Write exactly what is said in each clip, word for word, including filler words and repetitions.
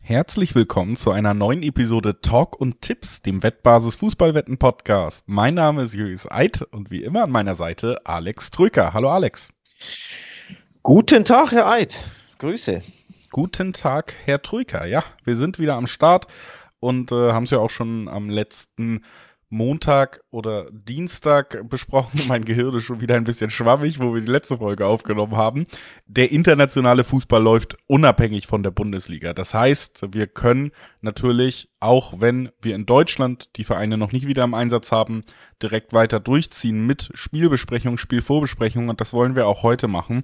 Herzlich willkommen zu einer neuen Episode Talk und Tipps, dem Wettbasis Fußballwetten Podcast. Mein Name ist Julius Eid und wie immer an meiner Seite Alex Trücker. Hallo Alex. Guten Tag, Herr Eid. Grüße. Guten Tag, Herr Trücker. Ja, wir sind wieder am Start und äh, haben es ja auch schon am letzten Montag oder Dienstag besprochen. Mein Gehirn ist schon wieder ein bisschen schwammig, wo wir die letzte Folge aufgenommen haben. Der internationale Fußball läuft unabhängig von der Bundesliga. Das heißt, wir können natürlich, auch wenn wir in Deutschland die Vereine noch nicht wieder im Einsatz haben, direkt weiter durchziehen mit Spielbesprechung, Spielvorbesprechung. Und das wollen wir auch heute machen,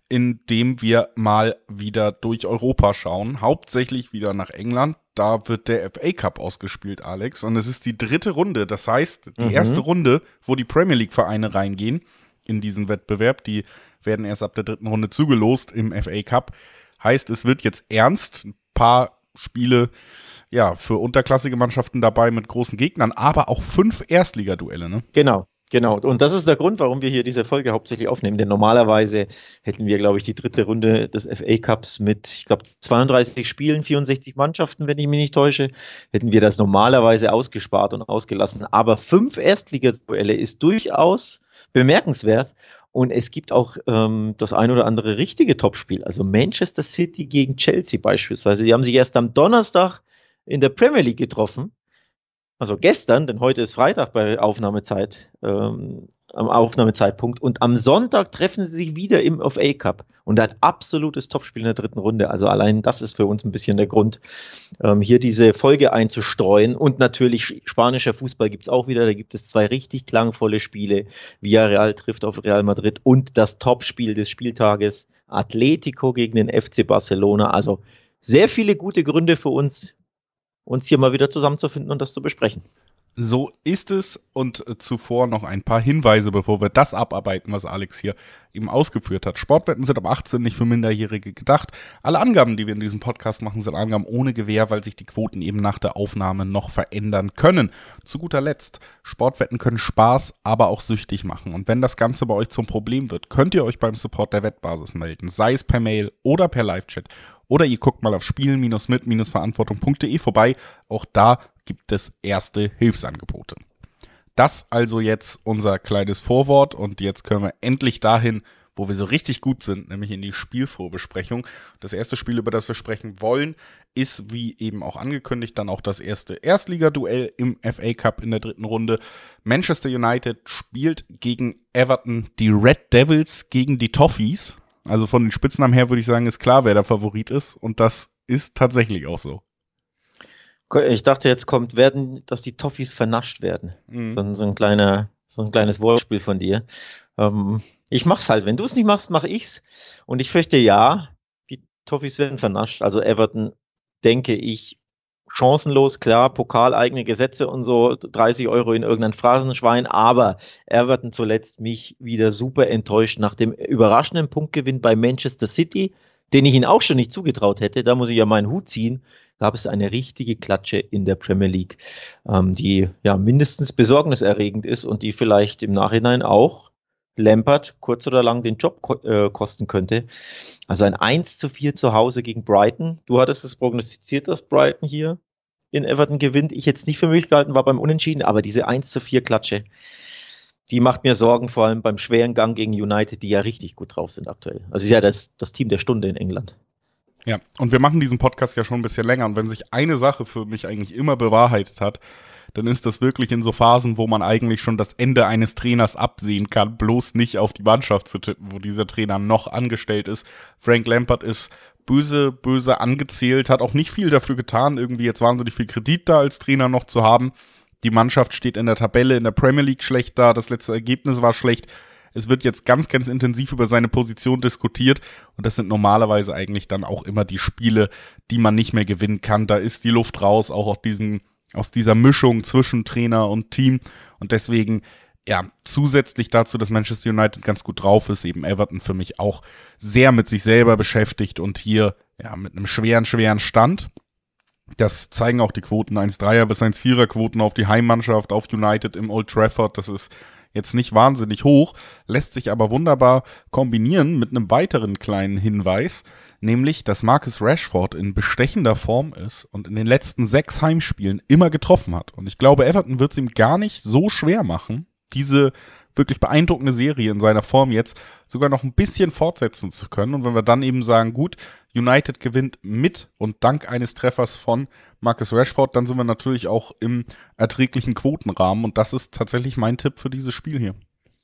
indem wir mal wieder durch Europa schauen. Hauptsächlich wieder nach England. Da wird der F A Cup ausgespielt, Alex. Und es ist die dritte Runde. Das heißt, die mhm. erste Runde, wo die Premier League-Vereine reingehen in diesen Wettbewerb, die werden erst ab der dritten Runde zugelost im F A Cup. Heißt, es wird jetzt ernst. Ein paar Spiele ja, für unterklassige Mannschaften dabei mit großen Gegnern, aber auch fünf Erstligaduelle, ne? Genau. Genau, und das ist der Grund, warum wir hier diese Folge hauptsächlich aufnehmen, denn normalerweise hätten wir, glaube ich, die dritte Runde des F A Cups mit, ich glaube, zweiunddreißig Spielen, vierundsechzig Mannschaften, wenn ich mich nicht täusche, hätten wir das normalerweise ausgespart und ausgelassen, aber fünf Erstligaduelle ist durchaus bemerkenswert und es gibt auch ähm, das ein oder andere richtige Topspiel, also Manchester City gegen Chelsea beispielsweise, die haben sich erst am Donnerstag in der Premier League getroffen. Also gestern, denn heute ist Freitag bei Aufnahmezeit, ähm, am Aufnahmezeitpunkt. Und am Sonntag treffen sie sich wieder im F A Cup. Und ein absolutes Topspiel in der dritten Runde. Also allein das ist für uns ein bisschen der Grund, ähm, hier diese Folge einzustreuen. Und natürlich spanischer Fußball gibt es auch wieder. Da gibt es zwei richtig klangvolle Spiele. Villarreal trifft auf Real Madrid und das Topspiel des Spieltages Atletico gegen den F C Barcelona. Also sehr viele gute Gründe für uns, uns hier mal wieder zusammenzufinden und das zu besprechen. So ist es und zuvor noch ein paar Hinweise, bevor wir das abarbeiten, was Alex hier eben ausgeführt hat. Sportwetten sind ab achtzehn nicht für Minderjährige gedacht. Alle Angaben, die wir in diesem Podcast machen, sind Angaben ohne Gewähr, weil sich die Quoten eben nach der Aufnahme noch verändern können. Zu guter Letzt, Sportwetten können Spaß, aber auch süchtig machen. Und wenn das Ganze bei euch zum Problem wird, könnt ihr euch beim Support der Wettbasis melden, sei es per Mail oder per Live-Chat. Oder ihr guckt mal auf spielen mit verantwortung punkt de vorbei. Auch da gibt es erste Hilfsangebote. Das also jetzt unser kleines Vorwort und jetzt können wir endlich dahin, wo wir so richtig gut sind, nämlich in die Spielvorbesprechung. Das erste Spiel, über das wir sprechen wollen, ist, wie eben auch angekündigt, dann auch das erste Erstligaduell im F A Cup in der dritten Runde. Manchester United spielt gegen Everton, die Red Devils gegen die Toffees. Also von den Spitznamen her würde ich sagen, ist klar, wer der Favorit ist. Und das ist tatsächlich auch so. Ich dachte, jetzt kommt, werden, dass die Toffees vernascht werden. Mhm. So, so, ein kleiner, so ein kleines Wortspiel von dir. Ähm, ich mach's halt. Wenn du es nicht machst, mache ich's. Und ich fürchte, ja, die Toffees werden vernascht. Also Everton, denke ich, chancenlos, klar, pokaleigene Gesetze und so, dreißig Euro in irgendein Phrasenschwein, aber Everton zuletzt mich wieder super enttäuscht nach dem überraschenden Punktgewinn bei Manchester City, den ich ihnen auch schon nicht zugetraut hätte, da muss ich ja meinen Hut ziehen, gab es eine richtige Klatsche in der Premier League, ähm, die ja mindestens besorgniserregend ist und die vielleicht im Nachhinein auch Lampard kurz oder lang den Job ko- äh, kosten könnte. Also ein eins zu vier zu Hause gegen Brighton. Du hattest es prognostiziert, dass Brighton hier in Everton gewinnt. Ich hätte es nicht für möglich gehalten, war beim Unentschieden, aber diese eins zu vier Klatsche, die macht mir Sorgen, vor allem beim schweren Gang gegen United, die ja richtig gut drauf sind aktuell. Also ist ja das, das Team der Stunde in England. Ja, und wir machen diesen Podcast ja schon ein bisschen länger und wenn sich eine Sache für mich eigentlich immer bewahrheitet hat, dann ist das wirklich in so Phasen, wo man eigentlich schon das Ende eines Trainers absehen kann, bloß nicht auf die Mannschaft zu tippen, wo dieser Trainer noch angestellt ist. Frank Lampard ist böse, böse angezählt, hat auch nicht viel dafür getan, irgendwie jetzt wahnsinnig viel Kredit da als Trainer noch zu haben. Die Mannschaft steht in der Tabelle in der Premier League schlecht da, das letzte Ergebnis war schlecht. Es wird jetzt ganz, ganz intensiv über seine Position diskutiert und das sind normalerweise eigentlich dann auch immer die Spiele, die man nicht mehr gewinnen kann. Da ist die Luft raus, auch aus diesem aus dieser Mischung zwischen Trainer und Team und deswegen, ja, zusätzlich dazu, dass Manchester United ganz gut drauf ist, eben Everton für mich auch sehr mit sich selber beschäftigt und hier, ja, mit einem schweren, schweren Stand. Das zeigen auch die Quoten, eins Komma dreier bis eins Komma vierer Quoten auf die Heimmannschaft, auf United im Old Trafford, das ist jetzt nicht wahnsinnig hoch, lässt sich aber wunderbar kombinieren mit einem weiteren kleinen Hinweis, nämlich, dass Marcus Rashford in bestechender Form ist und in den letzten sechs Heimspielen immer getroffen hat. Und ich glaube, Everton wird es ihm gar nicht so schwer machen, diese wirklich beeindruckende Serie in seiner Form jetzt sogar noch ein bisschen fortsetzen zu können. Und wenn wir dann eben sagen, gut, United gewinnt mit und dank eines Treffers von Marcus Rashford, dann sind wir natürlich auch im erträglichen Quotenrahmen. Und das ist tatsächlich mein Tipp für dieses Spiel hier.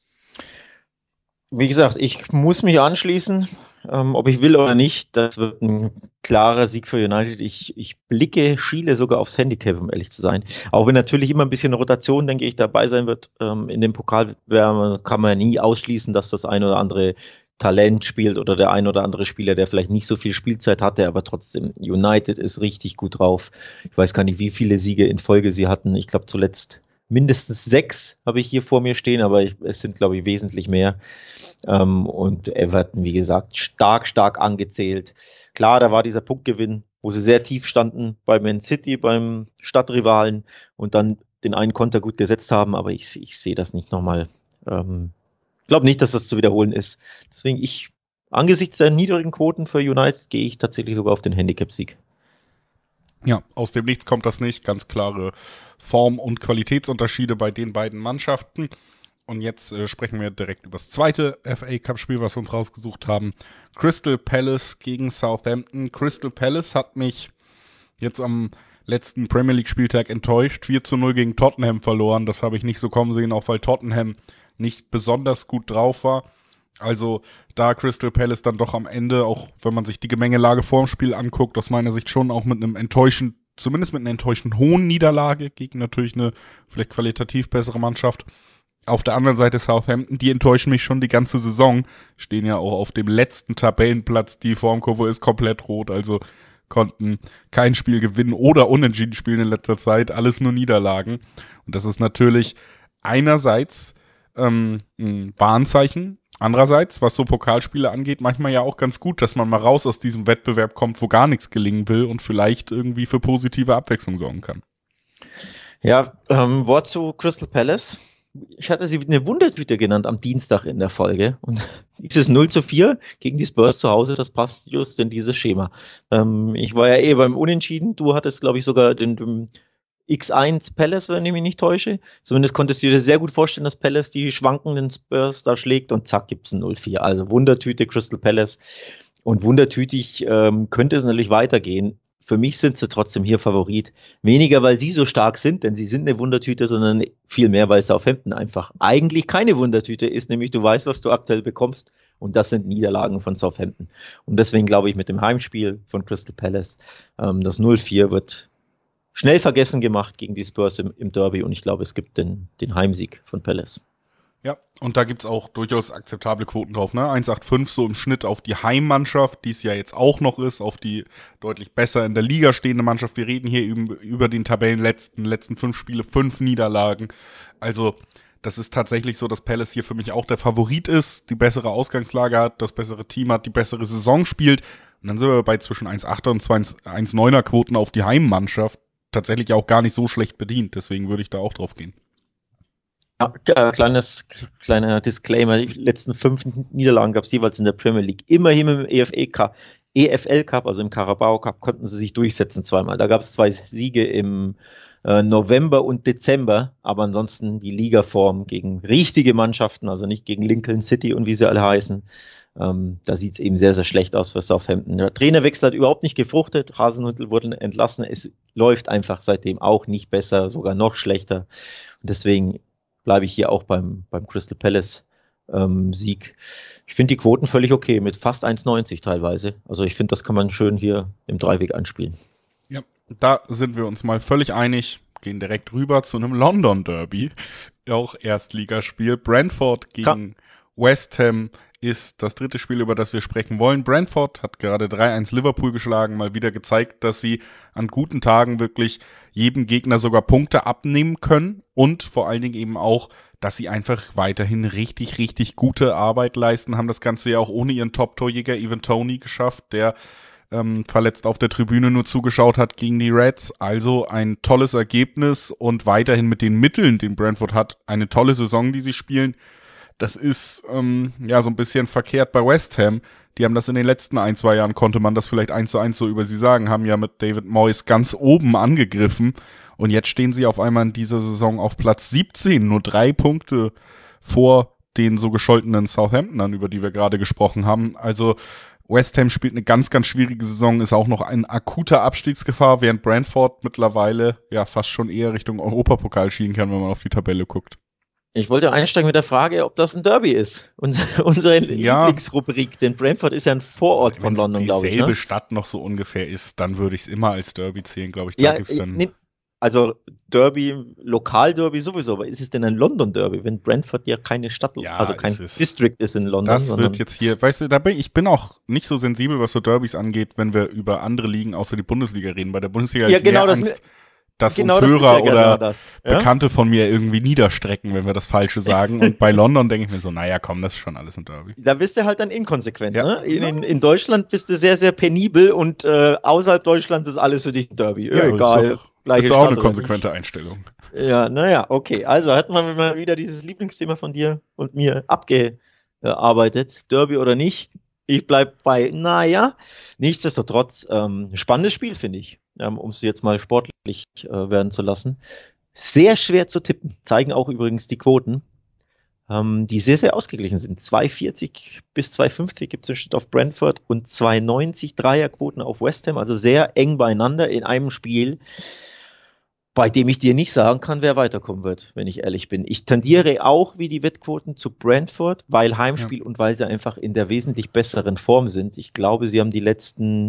Wie gesagt, ich muss mich anschließen, ähm, ob ich will oder nicht. Das wird ein klarer Sieg für United. Ich, ich blicke, schiele sogar aufs Handicap, um ehrlich zu sein. Auch wenn natürlich immer ein bisschen Rotation, denke ich, dabei sein wird. Ähm, in dem Pokalwettbewerb kann man ja nie ausschließen, dass das ein oder andere Talent spielt oder der ein oder andere Spieler, der vielleicht nicht so viel Spielzeit hatte, aber trotzdem, United ist richtig gut drauf. Ich weiß gar nicht, wie viele Siege in Folge sie hatten. Ich glaube zuletzt mindestens sechs habe ich hier vor mir stehen, aber ich, es sind, glaube ich, wesentlich mehr. Ähm, und Everton, wie gesagt, stark, stark angezählt. Klar, da war dieser Punktgewinn, wo sie sehr tief standen bei Man City, beim Stadtrivalen und dann den einen Konter gut gesetzt haben, aber ich, ich sehe das nicht nochmal. Ähm, ich glaube nicht, dass das zu wiederholen ist. Deswegen, ich, angesichts der niedrigen Quoten für United, gehe ich tatsächlich sogar auf den Handicap-Sieg. Ja, aus dem Nichts kommt das nicht. Ganz klare Form- und Qualitätsunterschiede bei den beiden Mannschaften. Und jetzt äh, sprechen wir direkt über das zweite F A Cup Spiel, was wir uns rausgesucht haben. Crystal Palace gegen Southampton. Crystal Palace hat mich jetzt am letzten Premier League Spieltag enttäuscht. vier zu null gegen Tottenham verloren. Das habe ich nicht so kommen sehen, auch weil Tottenham nicht besonders gut drauf war. Also da Crystal Palace dann doch am Ende, auch wenn man sich die Gemengelage vorm Spiel anguckt, aus meiner Sicht schon auch mit einem enttäuschend, zumindest mit einer enttäuschend hohen Niederlage gegen natürlich eine vielleicht qualitativ bessere Mannschaft. Auf der anderen Seite Southampton, die enttäuschen mich schon die ganze Saison, stehen ja auch auf dem letzten Tabellenplatz, die Formkurve ist komplett rot, also konnten kein Spiel gewinnen oder unentschieden spielen in letzter Zeit, alles nur Niederlagen. Und das ist natürlich einerseits ähm, ein Warnzeichen, andererseits, was so Pokalspiele angeht, manchmal ja auch ganz gut, dass man mal raus aus diesem Wettbewerb kommt, wo gar nichts gelingen will und vielleicht irgendwie für positive Abwechslung sorgen kann. Ja, ähm, Wort zu Crystal Palace. Ich hatte sie eine Wundertüte genannt am Dienstag in der Folge. Und dieses null zu vier gegen die Spurs zu Hause, das passt just in dieses Schema. Ähm, ich war ja eh beim Unentschieden. Du hattest, glaube ich, sogar den, den X eins Palace, wenn ich mich nicht täusche. Zumindest konntest du dir sehr gut vorstellen, dass Palace die schwankenden Spurs da schlägt und zack, gibt es ein null vier. Also Wundertüte Crystal Palace. Und wundertütig ähm, könnte es natürlich weitergehen. Für mich sind sie trotzdem hier Favorit. Weniger, weil sie so stark sind, denn sie sind eine Wundertüte, sondern viel mehr, weil Southampton einfach eigentlich keine Wundertüte ist, nämlich du weißt, was du aktuell bekommst und das sind Niederlagen von Southampton. Und deswegen glaube ich mit dem Heimspiel von Crystal Palace, ähm, das null vier wird schnell vergessen gemacht gegen die Spurs im, im Derby und ich glaube, es gibt den, den Heimsieg von Palace. Ja, und da gibt's auch durchaus akzeptable Quoten drauf, ne? eins Komma fünfundachtzig so im Schnitt auf die Heimmannschaft, die es ja jetzt auch noch ist, auf die deutlich besser in der Liga stehende Mannschaft. Wir reden hier über, über den Tabellenletzten, letzten fünf Spiele, fünf Niederlagen. Also, das ist tatsächlich so, dass Palace hier für mich auch der Favorit ist, die bessere Ausgangslage hat, das bessere Team hat, die bessere Saison spielt. Und dann sind wir bei zwischen eins Komma achter und eins Komma neunzehner Quoten auf die Heimmannschaft. Tatsächlich auch gar nicht so schlecht bedient, deswegen würde ich da auch drauf gehen. Ja, äh, kleines, kleiner Disclaimer, die letzten fünf Niederlagen gab es jeweils in der Premier League. Immerhin im E F L Cup, E F L Cup, also im Carabao Cup, konnten sie sich durchsetzen zweimal. Da gab es zwei Siege im äh, November und Dezember, aber ansonsten die Ligaform gegen richtige Mannschaften, also nicht gegen Lincoln City und wie sie alle heißen. Ähm, da sieht es eben sehr, sehr schlecht aus für Southampton. Der Trainerwechsel hat überhaupt nicht gefruchtet, Hasenhüttl wurde entlassen, es läuft einfach seitdem auch nicht besser, sogar noch schlechter. Und deswegen bleibe ich hier auch beim, beim Crystal Palace ähm, Sieg. Ich finde die Quoten völlig okay, mit fast eins Komma neunzig teilweise. Also ich finde, das kann man schön hier im Dreiweg anspielen. Ja, da sind wir uns mal völlig einig. Gehen direkt rüber zu einem London Derby. Auch Erstligaspiel. Brentford gegen Ka- West Ham ist das dritte Spiel, über das wir sprechen wollen. Brentford hat gerade drei eins Liverpool geschlagen, mal wieder gezeigt, dass sie an guten Tagen wirklich jedem Gegner sogar Punkte abnehmen können und vor allen Dingen eben auch, dass sie einfach weiterhin richtig, richtig gute Arbeit leisten, haben das Ganze ja auch ohne ihren Top-Torjäger Ivan Toney geschafft, der ähm, verletzt auf der Tribüne nur zugeschaut hat gegen die Reds. Also ein tolles Ergebnis und weiterhin mit den Mitteln, den Brentford hat, eine tolle Saison, die sie spielen. Das ist ähm, ja so ein bisschen verkehrt bei West Ham. Die haben das in den letzten ein, zwei Jahren, konnte man das vielleicht eins zu eins so über sie sagen, haben ja mit David Moyes ganz oben angegriffen. Und jetzt stehen sie auf einmal in dieser Saison auf Platz siebzehn, nur drei Punkte vor den so gescholtenen Southamptonern, über die wir gerade gesprochen haben. Also West Ham spielt eine ganz, ganz schwierige Saison, ist auch noch in akuter Abstiegsgefahr, während Brentford mittlerweile ja fast schon eher Richtung Europapokal schielen kann, wenn man auf die Tabelle guckt. Ich wollte einsteigen mit der Frage, ob das ein Derby ist. Unser, unsere ja. Lieblingsrubrik, denn Brentford ist ja ein Vorort von London, glaube ich. Wenn dieselbe ne? Stadt noch so ungefähr ist, dann würde ich es immer als Derby zählen, glaube ich. Da Ja, gibt's dann nee, also Derby, Lokalderby sowieso, aber ist es denn ein London-Derby, wenn Brentford ja keine Stadt, Ja, also kein ist es. District ist in London? Das sondern wird jetzt hier, weißt du, da bin ich bin auch nicht so sensibel, was so Derbys angeht, wenn wir über andere Ligen außer die Bundesliga reden. Bei der Bundesliga Ja, habe ich genau, mehr das Angst, dass genau uns das ist Hörer ja genau oder das, ja? Bekannte von mir irgendwie niederstrecken, wenn wir das Falsche sagen. Und bei London denke ich mir so, naja, komm, das ist schon alles ein Derby. Da bist du halt dann inkonsequent. Ja. Ne? In, in, in Deutschland bist du sehr, sehr penibel und äh, außerhalb Deutschlands ist alles für dich ein Derby. Ja, Egal. Ist doch, gleiche ist doch auch Stadt eine oder konsequente Einstellung. Ja, naja, okay. Also hatten wir mal wieder dieses Lieblingsthema von dir und mir abgearbeitet. Derby oder nicht. Ich bleib bei, naja, nichtsdestotrotz, ähm, spannendes Spiel, finde ich, ähm, um es jetzt mal sportlich äh, werden zu lassen. Sehr schwer zu tippen, zeigen auch übrigens die Quoten, ähm, die sehr, sehr ausgeglichen sind. zwei vierzig bis zwei fünfzig gibt es im Schnitt auf Brentford und zwei neunzig Dreierquoten auf West Ham, also sehr eng beieinander in einem Spiel, bei dem ich dir nicht sagen kann, wer weiterkommen wird, wenn ich ehrlich bin. Ich tendiere auch wie die Wettquoten zu Brentford, weil Heimspiel ja. und weil sie einfach in der wesentlich besseren Form sind. Ich glaube, sie haben die letzten,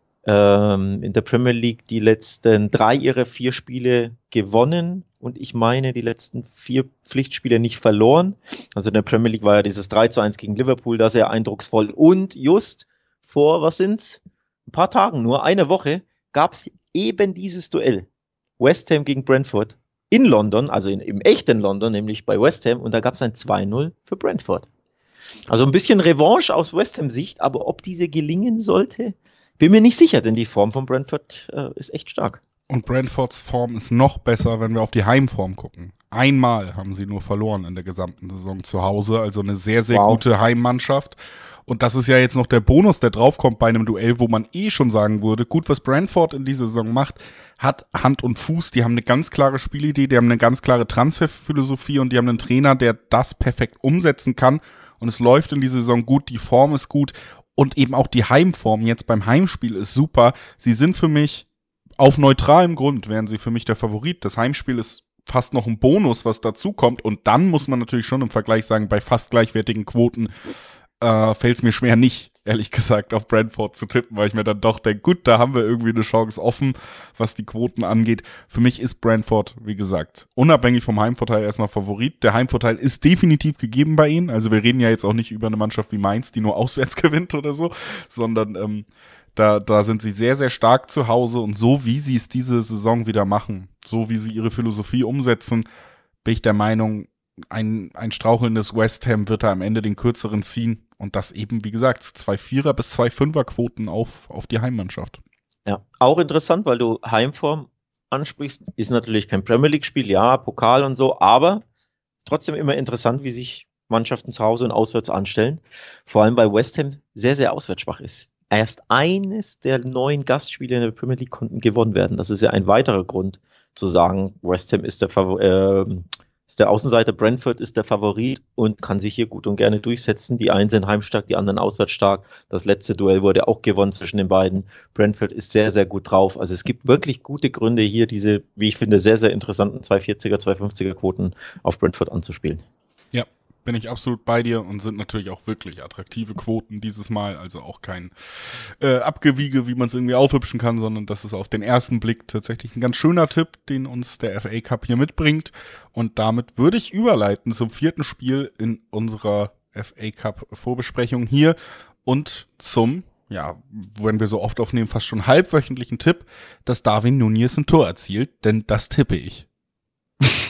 ähm, in der Premier League, die letzten drei ihrer vier Spiele gewonnen und ich meine, die letzten vier Pflichtspiele nicht verloren. Also in der Premier League war ja dieses drei zu eins gegen Liverpool da sehr eindrucksvoll. Und just vor, was sind's? Ein paar Tagen nur, eine Woche, gab es eben dieses Duell. West Ham gegen Brentford in London, also in, im echten London, nämlich bei West Ham, und da gab es ein zwei null für Brentford. Also ein bisschen Revanche aus West Ham-Sicht, aber ob diese gelingen sollte, bin mir nicht sicher, denn die Form von Brentford äh, ist echt stark. Und Brentfords Form ist noch besser, wenn wir auf die Heimform gucken. Einmal haben sie nur verloren in der gesamten Saison zu Hause, also eine sehr, sehr wow. gute Heimmannschaft. Und das ist ja jetzt noch der Bonus, der draufkommt bei einem Duell, wo man eh schon sagen würde, gut, was Brentford in dieser Saison macht, hat Hand und Fuß, die haben eine ganz klare Spielidee, die haben eine ganz klare Transferphilosophie und die haben einen Trainer, der das perfekt umsetzen kann und es läuft in dieser Saison gut, die Form ist gut und eben auch die Heimform jetzt beim Heimspiel ist super. Sie sind für mich auf neutralem Grund, wären sie für mich der Favorit. Das Heimspiel ist fast noch ein Bonus, was dazu kommt und dann muss man natürlich schon im Vergleich sagen, bei fast gleichwertigen Quoten Äh, fällt es mir schwer nicht, ehrlich gesagt, auf Brentford zu tippen, weil ich mir dann doch denke, gut, da haben wir irgendwie eine Chance offen, was die Quoten angeht. Für mich ist Brentford, wie gesagt, unabhängig vom Heimvorteil erstmal Favorit. Der Heimvorteil ist definitiv gegeben bei ihnen. Also wir reden ja jetzt auch nicht über eine Mannschaft wie Mainz, die nur auswärts gewinnt oder so, sondern ähm, da, da sind sie sehr, sehr stark zu Hause und so wie sie es diese Saison wieder machen, so wie sie ihre Philosophie umsetzen, bin ich der Meinung, ein, ein strauchelndes West Ham wird da am Ende den kürzeren ziehen. Und das eben, wie gesagt, zwei Vierer- bis zwei Fünfer-Quoten auf, auf die Heimmannschaft. Ja, auch interessant, weil du Heimform ansprichst. Ist natürlich kein Premier League-Spiel, ja, Pokal und so, aber trotzdem immer interessant, wie sich Mannschaften zu Hause und auswärts anstellen. Vor allem bei West Ham sehr, sehr auswärtsschwach ist. Erst eines der neun Gastspiele in der Premier League konnten gewonnen werden. Das ist ja ein weiterer Grund zu sagen, West Ham ist der Favorit. Äh, ist der Außenseiter, Brentford ist der Favorit und kann sich hier gut und gerne durchsetzen. Die einen sind heimstark, die anderen auswärts stark. Das letzte Duell wurde auch gewonnen zwischen den beiden. Brentford ist sehr, sehr gut drauf. Also es gibt wirklich gute Gründe, hier diese, wie ich finde, sehr, sehr interessanten zwei vierziger, zwei fünfziger Quoten auf Brentford anzuspielen. Ja, bin ich absolut bei dir und sind natürlich auch wirklich attraktive Quoten dieses Mal. Also auch kein äh, Abgewiege, wie man es irgendwie aufhübschen kann, sondern das ist auf den ersten Blick tatsächlich ein ganz schöner Tipp, den uns der F A Cup hier mitbringt. Und damit würde ich überleiten zum vierten Spiel in unserer F A Cup Vorbesprechung hier und zum, ja, wenn wir so oft aufnehmen, fast schon halbwöchentlichen Tipp, dass Darwin Núñez ein Tor erzielt, denn das tippe ich.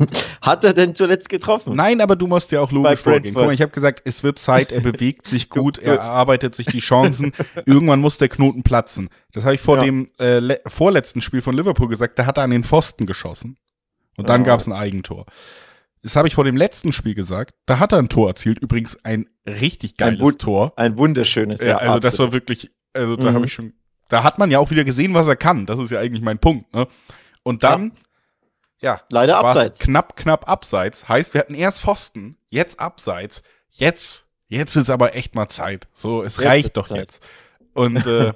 Hat er denn zuletzt getroffen? Nein, aber du musst ja auch logisch vorgehen. Guck mal, ich habe gesagt, es wird Zeit, er bewegt sich gut, er erarbeitet sich die Chancen, irgendwann muss der Knoten platzen. Das habe ich vor ja. dem äh, le- vorletzten Spiel von Liverpool gesagt, da hat er an den Pfosten geschossen. Und dann oh. gab es ein Eigentor. Das habe ich vor dem letzten Spiel gesagt, da hat er ein Tor erzielt, übrigens ein richtig geiles ein Wund- Tor. Ein wunderschönes, ja. ja also absolut. Das war wirklich, also da mhm. habe ich schon, da hat man ja auch wieder gesehen, was er kann. Das ist ja eigentlich mein Punkt, ne? Und dann ja. Ja, leider abseits. Knapp, knapp abseits. Heißt, wir hatten erst Pfosten, jetzt abseits. Jetzt, jetzt ist aber echt mal Zeit. So, es jetzt reicht doch Zeit. Jetzt. Und äh,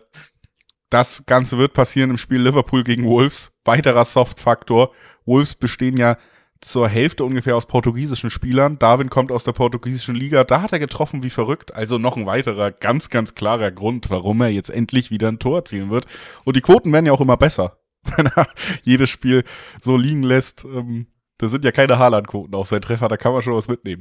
das Ganze wird passieren im Spiel Liverpool gegen Wolves. Weiterer Soft-Faktor. Wolves bestehen ja zur Hälfte ungefähr aus portugiesischen Spielern. Darwin kommt aus der portugiesischen Liga. Da hat er getroffen wie verrückt. Also noch ein weiterer, ganz, ganz klarer Grund, warum er jetzt endlich wieder ein Tor erzielen wird. Und die Quoten werden ja auch immer besser, wenn er jedes Spiel so liegen lässt. Ähm, das sind ja keine Haaland-Quoten auf seinen Treffer, da kann man schon was mitnehmen.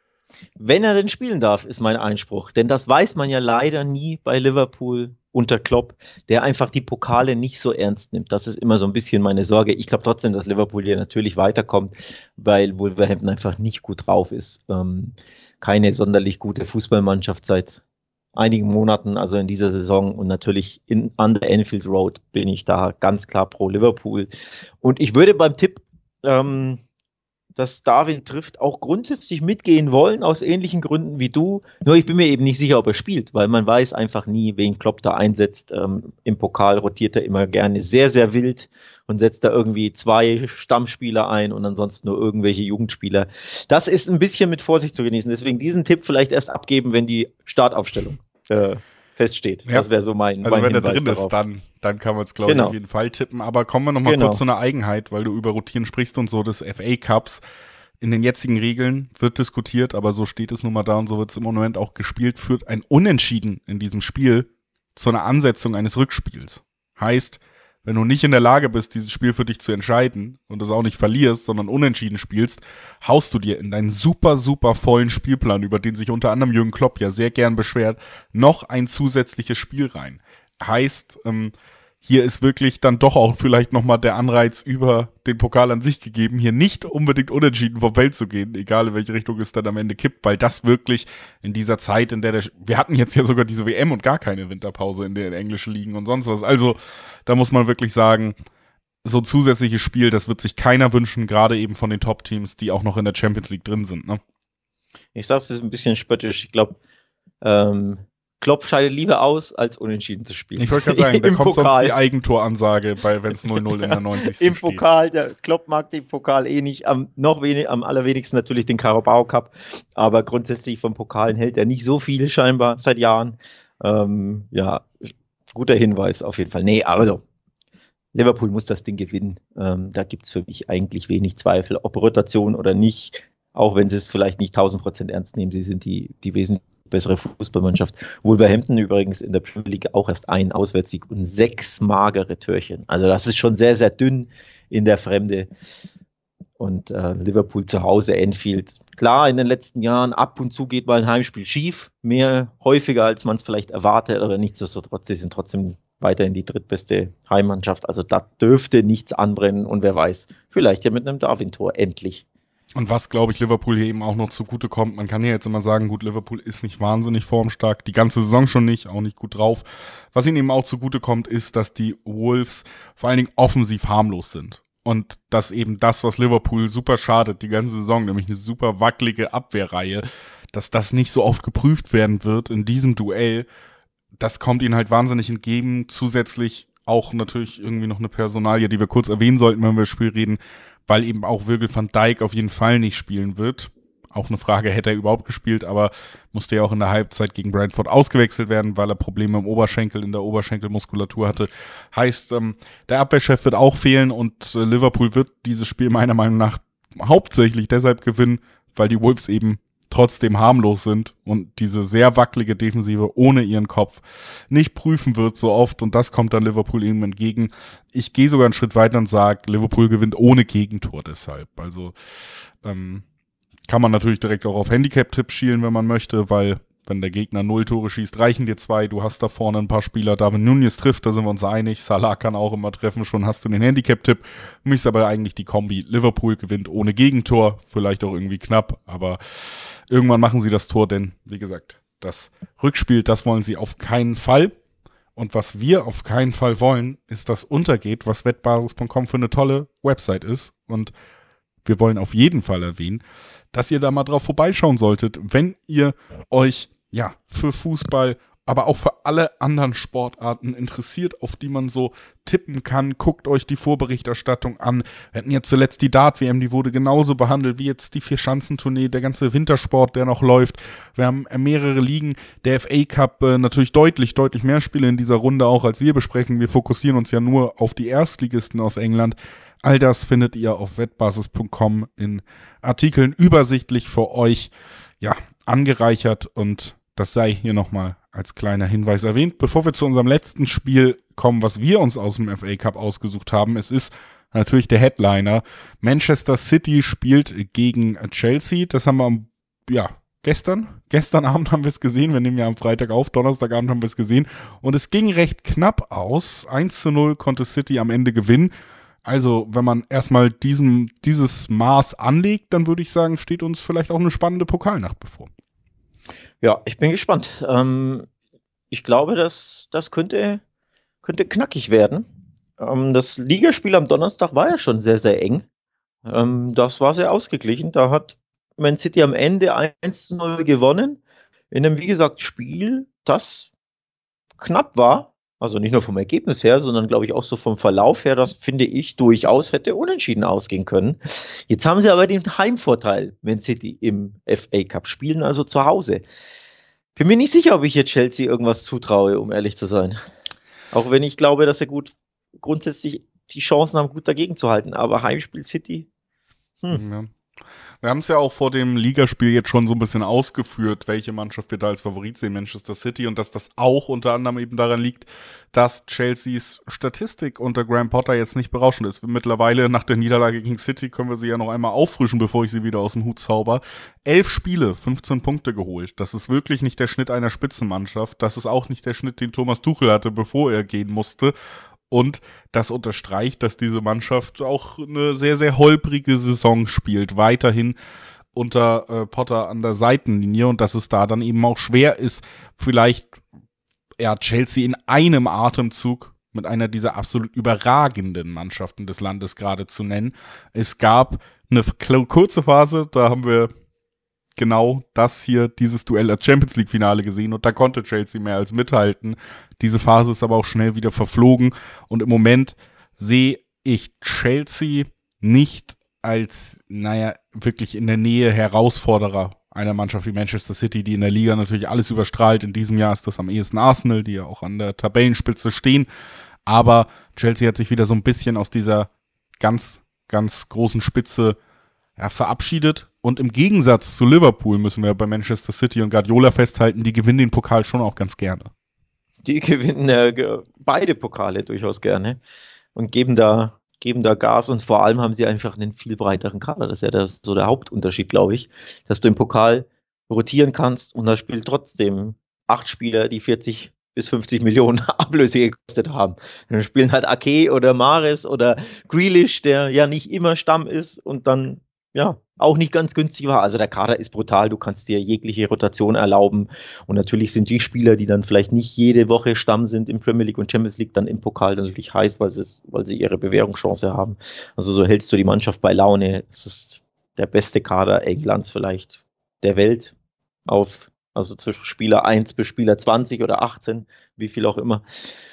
Wenn er denn spielen darf, ist mein Einspruch. Denn das weiß man ja leider nie bei Liverpool unter Klopp, der einfach die Pokale nicht so ernst nimmt. Das ist immer so ein bisschen meine Sorge. Ich glaube trotzdem, dass Liverpool hier natürlich weiterkommt, weil Wolverhampton einfach nicht gut drauf ist. Ähm, keine sonderlich gute Fußballmannschaft seit einigen Monaten, also in dieser Saison, und natürlich in, an der Anfield Road bin ich da ganz klar pro Liverpool. Und ich würde beim Tipp, ähm, dass Darwin trifft, auch grundsätzlich mitgehen wollen, aus ähnlichen Gründen wie du. Nur ich bin mir eben nicht sicher, ob er spielt, weil man weiß einfach nie, wen Klopp da einsetzt. Ähm, im Pokal rotiert er immer gerne sehr, sehr wild und setzt da irgendwie zwei Stammspieler ein und ansonsten nur irgendwelche Jugendspieler. Das ist ein bisschen mit Vorsicht zu genießen. Deswegen diesen Tipp vielleicht erst abgeben, wenn die Startaufstellung äh, feststeht. Ja. Das wäre so mein Also mein wenn Hinweis er drin darauf. ist, dann, dann kann man es, glaube Genau. ich, auf jeden Fall tippen. Aber kommen wir noch mal Genau. kurz zu einer Eigenheit, weil du über Rotieren sprichst und so, des F A Cups. In den jetzigen Regeln wird diskutiert, aber so steht es nun mal da und so wird es im Moment auch gespielt, führt ein Unentschieden in diesem Spiel zu einer Ansetzung eines Rückspiels. Heißt, wenn du nicht in der Lage bist, dieses Spiel für dich zu entscheiden und es auch nicht verlierst, sondern unentschieden spielst, haust du dir in deinen super, super vollen Spielplan, über den sich unter anderem Jürgen Klopp ja sehr gern beschwert, noch ein zusätzliches Spiel rein. Heißt, ähm, hier ist wirklich dann doch auch vielleicht nochmal der Anreiz über den Pokal an sich gegeben, hier nicht unbedingt unentschieden vom Feld zu gehen, egal in welche Richtung es dann am Ende kippt, weil das wirklich in dieser Zeit, in der der, wir hatten jetzt ja sogar diese W M und gar keine Winterpause in den englischen Ligen und sonst was. Also da muss man wirklich sagen, so ein zusätzliches Spiel, das wird sich keiner wünschen, gerade eben von den Top-Teams, die auch noch in der Champions League drin sind, ne? Ich sage es ist ein bisschen spöttisch. Ich glaube, ähm, Klopp scheidet lieber aus, als unentschieden zu spielen. Ich wollte gerade sagen, da kommt Pokal. Sonst die Eigentoransage, wenn es null null in der neunzigsten Im steht. Pokal, der Klopp mag den Pokal eh nicht, am, noch wenig, am allerwenigsten natürlich den Carabao Cup, aber grundsätzlich vom Pokalen hält er nicht so viel scheinbar seit Jahren. Ähm, ja, guter Hinweis auf jeden Fall. Nee, also Liverpool muss das Ding gewinnen. Ähm, da gibt es für mich eigentlich wenig Zweifel, ob Rotation oder nicht, auch wenn sie es vielleicht nicht tausend Prozent ernst nehmen. Sie sind die, die wesentlich bessere Fußballmannschaft. Wolverhampton übrigens in der Premier League auch erst einen Auswärtssieg und sechs magere Türchen. Also das ist schon sehr, sehr dünn in der Fremde. Und äh, Liverpool zu Hause, Anfield. Klar, in den letzten Jahren ab und zu geht mal ein Heimspiel schief. Mehr häufiger, als man es vielleicht erwartet. Aber nichtsdestotrotz, sie sind trotzdem weiterhin die drittbeste Heimmannschaft. Also da dürfte nichts anbrennen. Und wer weiß, vielleicht ja mit einem Darwin-Tor endlich. Und was, glaube ich, Liverpool hier eben auch noch zugute kommt, man kann ja jetzt immer sagen, gut, Liverpool ist nicht wahnsinnig formstark, die ganze Saison schon nicht, auch nicht gut drauf. Was ihnen eben auch zugute kommt, ist, dass die Wolves vor allen Dingen offensiv harmlos sind. Und dass eben das, was Liverpool super schadet, die ganze Saison, nämlich eine super wackelige Abwehrreihe, dass das nicht so oft geprüft werden wird in diesem Duell, das kommt ihnen halt wahnsinnig entgegen. Zusätzlich auch natürlich irgendwie noch eine Personalie, die wir kurz erwähnen sollten, wenn wir über das Spiel reden, weil eben auch Virgil van Dijk auf jeden Fall nicht spielen wird. Auch eine Frage, hätte er überhaupt gespielt, aber musste ja auch in der Halbzeit gegen Brentford ausgewechselt werden, weil er Probleme im Oberschenkel, in der Oberschenkelmuskulatur hatte. Heißt, ähm, der Abwehrchef wird auch fehlen und äh, Liverpool wird dieses Spiel meiner Meinung nach hauptsächlich deshalb gewinnen, weil die Wolves eben trotzdem harmlos sind und diese sehr wackelige Defensive ohne ihren Kopf nicht prüfen wird so oft und das kommt dann Liverpool eben entgegen. Ich gehe sogar einen Schritt weiter und sage, Liverpool gewinnt ohne Gegentor deshalb. Also ähm, kann man natürlich direkt auch auf Handicap-Tipps schielen, wenn man möchte, weil Wenn der Gegner null Tore schießt, reichen dir zwei. Du hast da vorne ein paar Spieler. David Nunez trifft, da sind wir uns einig. Salah kann auch immer treffen. Schon hast du den Handicap-Tipp. Für mich ist aber eigentlich die Kombi. Liverpool gewinnt ohne Gegentor. Vielleicht auch irgendwie knapp. Aber irgendwann machen sie das Tor, denn, wie gesagt, das Rückspiel, das wollen sie auf keinen Fall. Und was wir auf keinen Fall wollen, ist, dass untergeht, was wettbasis punkt com für eine tolle Website ist. Und wir wollen auf jeden Fall erwähnen, dass ihr da mal drauf vorbeischauen solltet, wenn ihr euch ja für Fußball, aber auch für alle anderen Sportarten interessiert, auf die man so tippen kann. Guckt euch die Vorberichterstattung an. Wir hatten jetzt zuletzt die Dart-W M, die wurde genauso behandelt wie jetzt die Vier-Schanzentournee, der ganze Wintersport, der noch läuft. Wir haben mehrere Ligen, der F A Cup, äh, natürlich deutlich, deutlich mehr Spiele in dieser Runde auch, als wir besprechen. Wir fokussieren uns ja nur auf die Erstligisten aus England. All das findet ihr auf wettbasis punkt com in Artikeln übersichtlich für euch, ja, angereichert, und das sei hier nochmal als kleiner Hinweis erwähnt. Bevor wir zu unserem letzten Spiel kommen, was wir uns aus dem F A Cup ausgesucht haben, es ist natürlich der Headliner. Manchester City spielt gegen Chelsea. Das haben wir am, ja, gestern, gestern Abend haben wir es gesehen. Wir nehmen ja am Freitag auf, Donnerstagabend haben wir es gesehen. Und es ging recht knapp aus. eins zu null konnte City am Ende gewinnen. Also, wenn man erstmal diesem, dieses Maß anlegt, dann würde ich sagen, steht uns vielleicht auch eine spannende Pokalnacht bevor. Ja, ich bin gespannt. Ähm, ich glaube, dass das könnte, könnte knackig werden. Ähm, das Ligaspiel am Donnerstag war ja schon sehr, sehr eng. Ähm, das war sehr ausgeglichen. Da hat Man City am Ende eins zu null gewonnen. In einem, wie gesagt, Spiel, das knapp war. Also nicht nur vom Ergebnis her, sondern glaube ich auch so vom Verlauf her, das finde ich durchaus hätte unentschieden ausgehen können. Jetzt haben sie aber den Heimvorteil, Man City im F A Cup, spielen also zu Hause. Bin mir nicht sicher, ob ich hier Chelsea irgendwas zutraue, um ehrlich zu sein. Auch wenn ich glaube, dass sie gut grundsätzlich die Chancen haben, gut dagegen zu halten. Aber Heimspiel City, hm. Ja. Wir haben es ja auch vor dem Ligaspiel jetzt schon so ein bisschen ausgeführt, welche Mannschaft wir da als Favorit sehen, Manchester City, und dass das auch unter anderem eben daran liegt, dass Chelseas Statistik unter Graham Potter jetzt nicht berauschend ist. Mittlerweile nach der Niederlage gegen City können wir sie ja noch einmal auffrischen, bevor ich sie wieder aus dem Hut zauber. Elf Spiele, fünfzehn Punkte geholt. Das ist wirklich nicht der Schnitt einer Spitzenmannschaft. Das ist auch nicht der Schnitt, den Thomas Tuchel hatte, bevor er gehen musste. Und das unterstreicht, dass diese Mannschaft auch eine sehr, sehr holprige Saison spielt. Weiterhin unter äh, Potter an der Seitenlinie, und dass es da dann eben auch schwer ist, vielleicht ja, Chelsea in einem Atemzug mit einer dieser absolut überragenden Mannschaften des Landes gerade zu nennen. Es gab eine kurze Phase, da haben wir genau das hier, dieses Duell als Champions League Finale gesehen, und da konnte Chelsea mehr als mithalten. Diese Phase ist aber auch schnell wieder verflogen, und im Moment sehe ich Chelsea nicht als, naja, wirklich in der Nähe Herausforderer einer Mannschaft wie Manchester City, die in der Liga natürlich alles überstrahlt. In diesem Jahr ist das am ehesten Arsenal, die ja auch an der Tabellenspitze stehen, aber Chelsea hat sich wieder so ein bisschen aus dieser ganz, ganz großen Spitze ja, verabschiedet. Und im Gegensatz zu Liverpool müssen wir bei Manchester City und Guardiola festhalten, die gewinnen den Pokal schon auch ganz gerne. Die gewinnen äh, beide Pokale durchaus gerne und geben da, geben da Gas, und vor allem haben sie einfach einen viel breiteren Kader. Das ist ja der, so der Hauptunterschied, glaube ich, dass du im Pokal rotieren kannst, und da spielen trotzdem acht Spieler, die vierzig bis fünfzig Millionen Ablöse gekostet haben. Dann spielen halt Ake oder Mahrez oder Grealish, der ja nicht immer Stamm ist und dann ja auch nicht ganz günstig war. Also der Kader ist brutal, du kannst dir jegliche Rotation erlauben, und natürlich sind die Spieler, die dann vielleicht nicht jede Woche Stamm sind im Premier League und Champions League, dann im Pokal dann natürlich heiß, weil sie, weil sie ihre Bewährungschance haben. Also so hältst du die Mannschaft bei Laune. Es ist der beste Kader Englands, vielleicht der Welt, auf also zwischen Spieler eins bis Spieler zwanzig oder achtzehn, wie viel auch immer.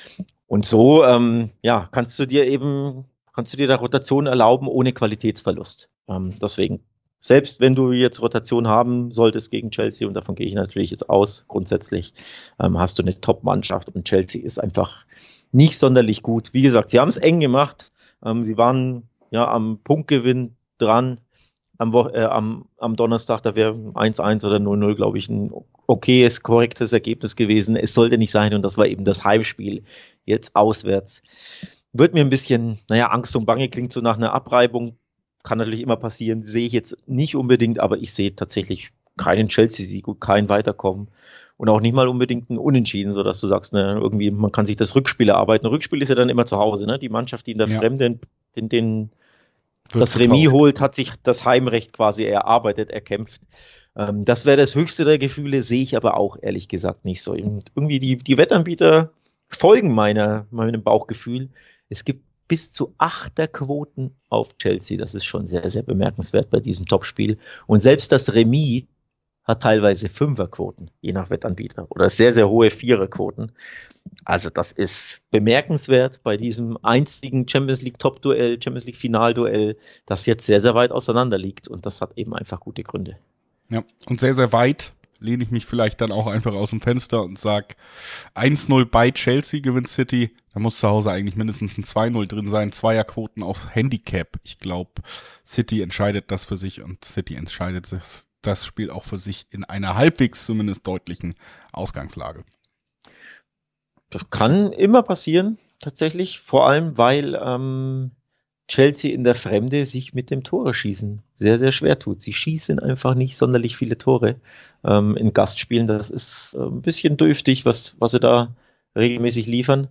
Und so ähm, ja, kannst du dir eben kannst du dir da Rotation erlauben ohne Qualitätsverlust. Ähm, deswegen, selbst wenn du jetzt Rotation haben solltest gegen Chelsea, und davon gehe ich natürlich jetzt aus, grundsätzlich ähm, hast du eine Top-Mannschaft, und Chelsea ist einfach nicht sonderlich gut. Wie gesagt, sie haben es eng gemacht. Ähm, sie waren ja am Punktgewinn dran. Am, Wo- äh, am, am Donnerstag, da wäre eins eins oder null null, glaube ich, ein okayes, korrektes Ergebnis gewesen. Es sollte nicht sein, und das war eben das Heimspiel, jetzt auswärts. Wird mir ein bisschen, naja, Angst und Bange, klingt so nach einer Abreibung, kann natürlich immer passieren, sehe ich jetzt nicht unbedingt, aber ich sehe tatsächlich keinen Chelsea-Sieg und kein Weiterkommen. Und auch nicht mal unbedingt ein Unentschieden, sodass du sagst, ne, irgendwie, man kann sich das Rückspiel erarbeiten. Rückspiel ist ja dann immer zu Hause, ne? Die Mannschaft, die in der Ja. Fremde den, den, Wird das Remis getauscht. holt, hat sich das Heimrecht quasi erarbeitet, erkämpft. Ähm, das wäre das höchste der Gefühle, sehe ich aber auch ehrlich gesagt nicht so. Und irgendwie die, die Wettanbieter folgen meiner, meinem Bauchgefühl. Es gibt bis zu Achterquoten auf Chelsea. Das ist schon sehr, sehr bemerkenswert bei diesem Topspiel. Und selbst das Remis hat teilweise Fünferquoten, je nach Wettanbieter, oder sehr, sehr hohe Viererquoten. Also das ist bemerkenswert bei diesem einzigen Champions League Top-Duell, Champions League Finalduell, das jetzt sehr, sehr weit auseinander liegt. Und das hat eben einfach gute Gründe. Ja, und sehr, sehr weit lehne ich mich vielleicht dann auch einfach aus dem Fenster und sag eins null bei Chelsea gewinnt City. Da muss zu Hause eigentlich mindestens ein zwei null drin sein. Zweierquoten aus Handicap. Ich glaube, City entscheidet das für sich und City entscheidet sich das Spiel auch für sich in einer halbwegs zumindest deutlichen Ausgangslage. Das kann immer passieren, tatsächlich. Vor allem, weil ähm, Chelsea in der Fremde sich mit dem Tore-Schießen sehr, sehr schwer tut. Sie schießen einfach nicht sonderlich viele Tore ähm, in Gastspielen. Das ist äh, ein bisschen dürftig, was, was sie da regelmäßig liefern.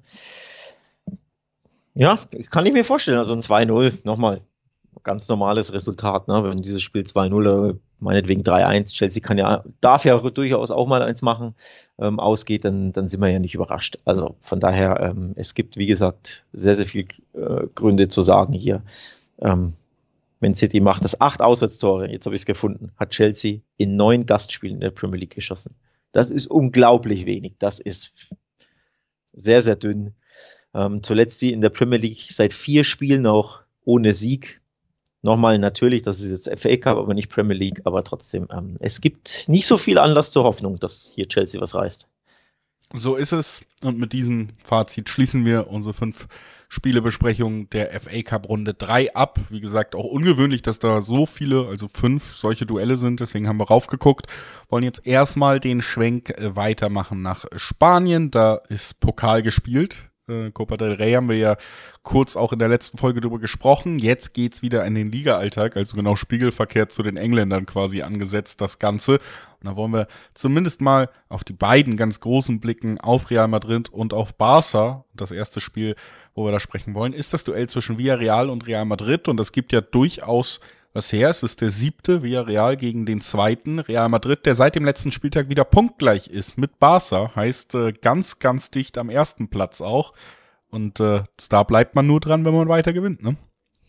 Ja, kann ich mir vorstellen. Also ein zwei null, nochmal, ganz normales Resultat, ne? Wenn dieses Spiel zwei null oder meinetwegen drei eins, Chelsea kann ja, darf ja durchaus auch mal eins machen, ähm, ausgeht, dann, dann sind wir ja nicht überrascht. Also von daher, ähm, es gibt, wie gesagt, sehr, sehr viele äh, Gründe zu sagen hier. Ähm, Man City macht das acht Auswärtstore, jetzt habe ich es gefunden, hat Chelsea in neun Gastspielen in der Premier League geschossen. Das ist unglaublich wenig. Das ist sehr, sehr dünn. Ähm, zuletzt sie in der Premier League seit vier Spielen auch ohne Sieg. Nochmal natürlich, das ist jetzt F A Cup, aber nicht Premier League, aber trotzdem, ähm, es gibt nicht so viel Anlass zur Hoffnung, dass hier Chelsea was reißt. So ist es. Und mit diesem Fazit schließen wir unsere fünf Spielebesprechungen der F A Cup Runde drei ab. Wie gesagt, auch ungewöhnlich, dass da so viele, also fünf solche Duelle sind. Deswegen haben wir raufgeguckt. Wollen jetzt erstmal den Schwenk äh, weitermachen nach Spanien. Da ist Pokal gespielt. Äh, Copa del Rey haben wir ja kurz auch in der letzten Folge drüber gesprochen. Jetzt geht's wieder in den Liga-Alltag, also genau spiegelverkehrt zu den Engländern quasi angesetzt, das Ganze. Und da wollen wir zumindest mal auf die beiden ganz großen blicken, auf Real Madrid und auf Barca. Das erste Spiel, wo wir da sprechen wollen, ist das Duell zwischen Villarreal und Real Madrid. Und das gibt ja durchaus was her. Es ist der siebte Villarreal gegen den zweiten Real Madrid, der seit dem letzten Spieltag wieder punktgleich ist mit Barca. Heißt äh, ganz, ganz dicht am ersten Platz auch. Und äh, da bleibt man nur dran, wenn man weiter gewinnt, ne?